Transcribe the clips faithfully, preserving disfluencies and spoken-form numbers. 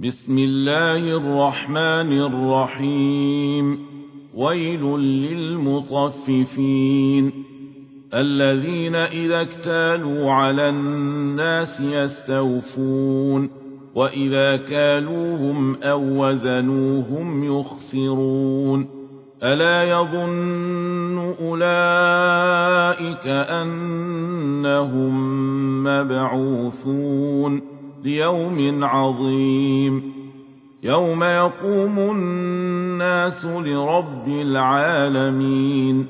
بسم الله الرحمن الرحيم. ويل للمطففين الذين إذا اكتالوا على الناس يستوفون وإذا كالوهم أو وزنوهم يخسرون. ألا يظن أولئك أنهم مبعوثون ليوم عظيم يوم يقوم الناس لرب العالمين.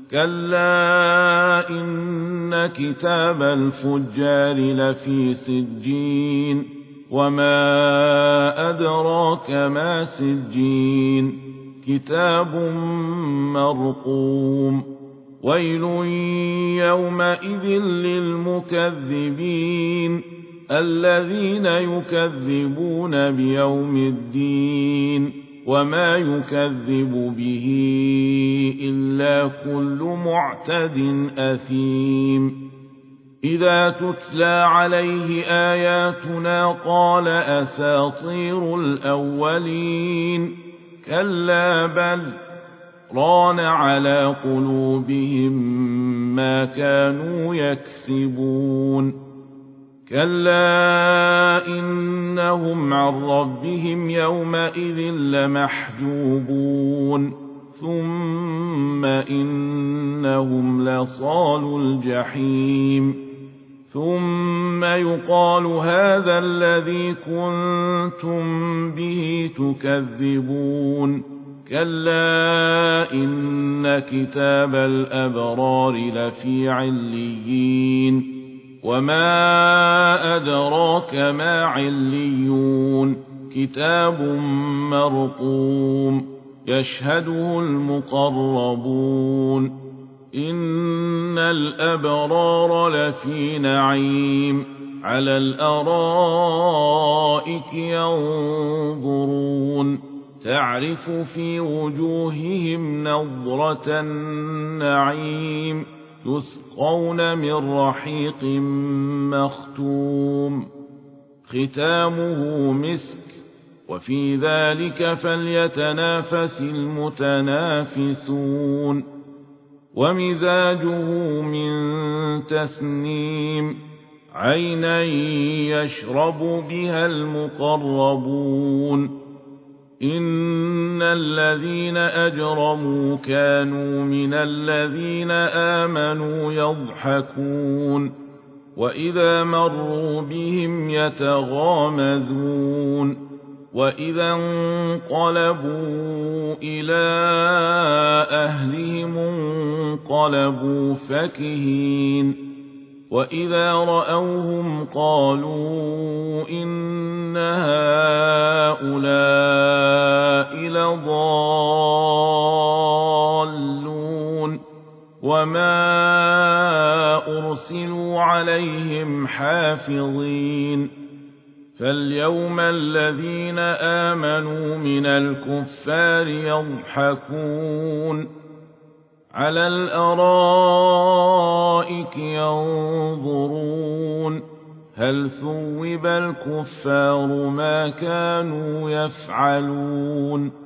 كلا إن كتاب الفجار لفي سجين وما أدراك ما سجين كتاب مرقوم. ويل يومئذ للمكذبين الذين يكذبون بيوم الدين وما يكذب به إلا كل معتد أثيم. إذا تتلى عليه آياتنا قال أساطير الأولين كلا بل ران على قلوبهم ما كانوا يكسبون. كلا إنهم عن ربهم يومئذ لمحجوبون ثم إنهم لصالو الجحيم. ثم يقال هذا الذي كنتم به تكذبون. كلا إن كتاب الأبرار لفي عليين وما أدراك ما عليون كتاب مرقوم يشهده المقربون. إن الأبرار لفي نعيم على الأرائك ينظرون تعرف في وجوههم نضرة النعيم يسقون من رحيق مختوم ختامه مسك وفي ذلك فليتنافس المتنافسون. ومزاجه من تسنيم عينا يشرب بها المقربون. إن الذين أجرموا كانوا من الذين آمنوا يضحكون وإذا مروا بهم يتغامزون وإذا انقلبوا إلى أهلهم انقلبوا فكهين وإذا رأوهم قالوا إن هؤلاء لضالون وما أرسلوا عليهم حافظين. فاليوم الذين آمنوا من الكفار يضحكون على الأرائك ينظرون هل ثوب الكفار ما كانوا يفعلون.